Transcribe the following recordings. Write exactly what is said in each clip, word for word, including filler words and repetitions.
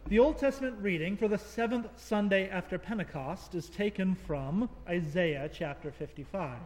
The Old Testament reading for the seventh Sunday after Pentecost is taken from Isaiah chapter fifty-five.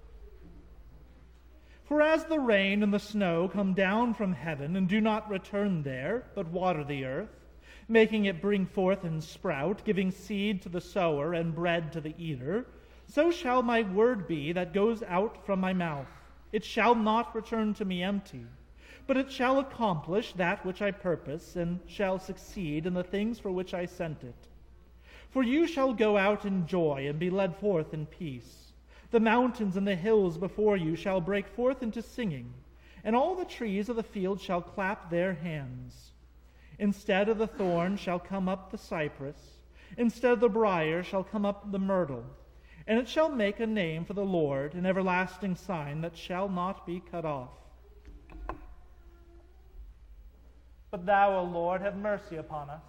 For as the rain and the snow come down from heaven and do not return there, but water the earth, making it bring forth and sprout, giving seed to the sower and bread to the eater, so shall my word be that goes out from my mouth. It shall not return to me empty, but it shall accomplish that which I purpose, and shall succeed in the things for which I sent it. For you shall go out in joy and be led forth in peace. The mountains and the hills before you shall break forth into singing, and all the trees of the field shall clap their hands. Instead of the thorn shall come up the cypress, instead of the brier shall come up the myrtle, and it shall make a name for the Lord, an everlasting sign that shall not be cut off. But thou, O Lord, have mercy upon us.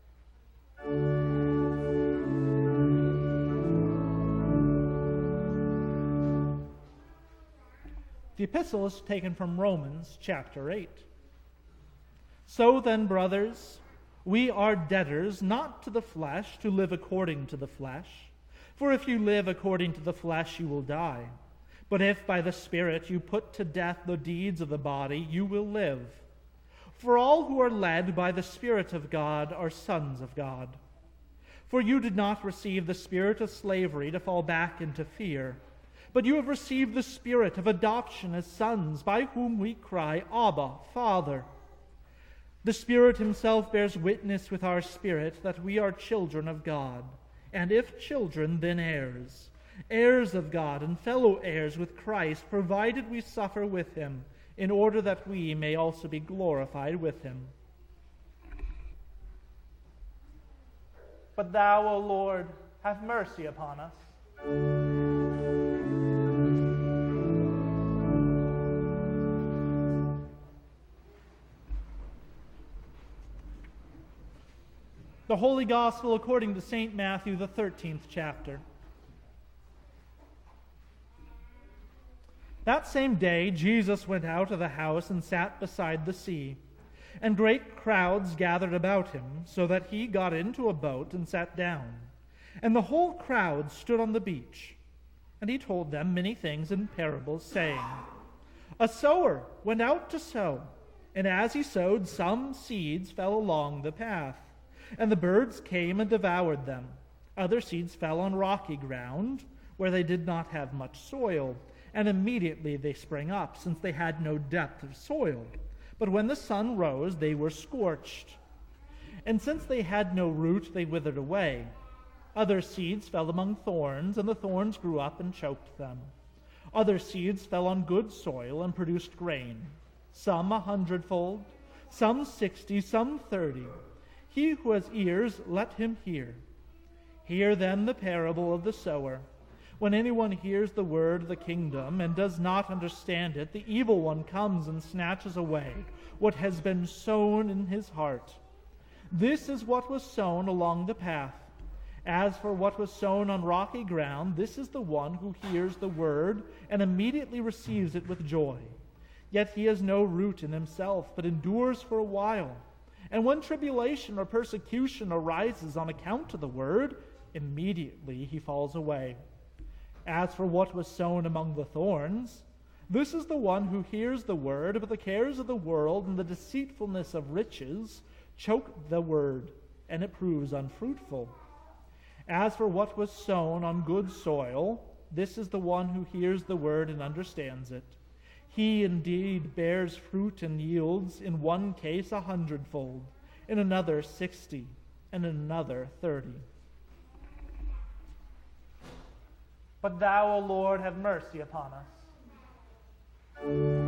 The epistle is taken from Romans chapter eight. So then, brothers, we are debtors not to the flesh to live according to the flesh. For if you live according to the flesh, you will die. But if by the Spirit you put to death the deeds of the body, you will live. For all who are led by the Spirit of God are sons of God. For you did not receive the spirit of slavery to fall back into fear, but you have received the Spirit of adoption as sons, by whom we cry, Abba, Father. The Spirit himself bears witness with our spirit that we are children of God, and if children, then heirs, heirs of God and fellow heirs with Christ, provided we suffer with him, in order that we may also be glorified with him. But thou, O Lord, have mercy upon us. The Holy Gospel according to Saint Matthew, the thirteenth chapter. That same day Jesus went out of the house and sat beside the sea, and great crowds gathered about him, so that he got into a boat and sat down. And the whole crowd stood on the beach. And he told them many things in parables, saying, A sower went out to sow, and as he sowed, some seeds fell along the path, and the birds came and devoured them. Other seeds fell on rocky ground, where they did not have much soil, and immediately they sprang up, since they had no depth of soil. But when the sun rose, they were scorched. And since they had no root, they withered away. Other seeds fell among thorns, and the thorns grew up and choked them. Other seeds fell on good soil and produced grain, some a hundredfold, some sixty, some thirty. He who has ears, let him hear. Hear then the parable of the sower. When anyone hears the word of the kingdom and does not understand it, the evil one comes and snatches away what has been sown in his heart. This is what was sown along the path. As for what was sown on rocky ground, this is the one who hears the word and immediately receives it with joy. Yet he has no root in himself, but endures for a while. And when tribulation or persecution arises on account of the word, immediately he falls away. As for what was sown among the thorns, this is the one who hears the word, but the cares of the world and the deceitfulness of riches choke the word, and it proves unfruitful. As for what was sown on good soil, this is the one who hears the word and understands it. He indeed bears fruit and yields, in one case a hundredfold, in another sixty, and in another thirty. But thou, O Lord, have mercy upon us.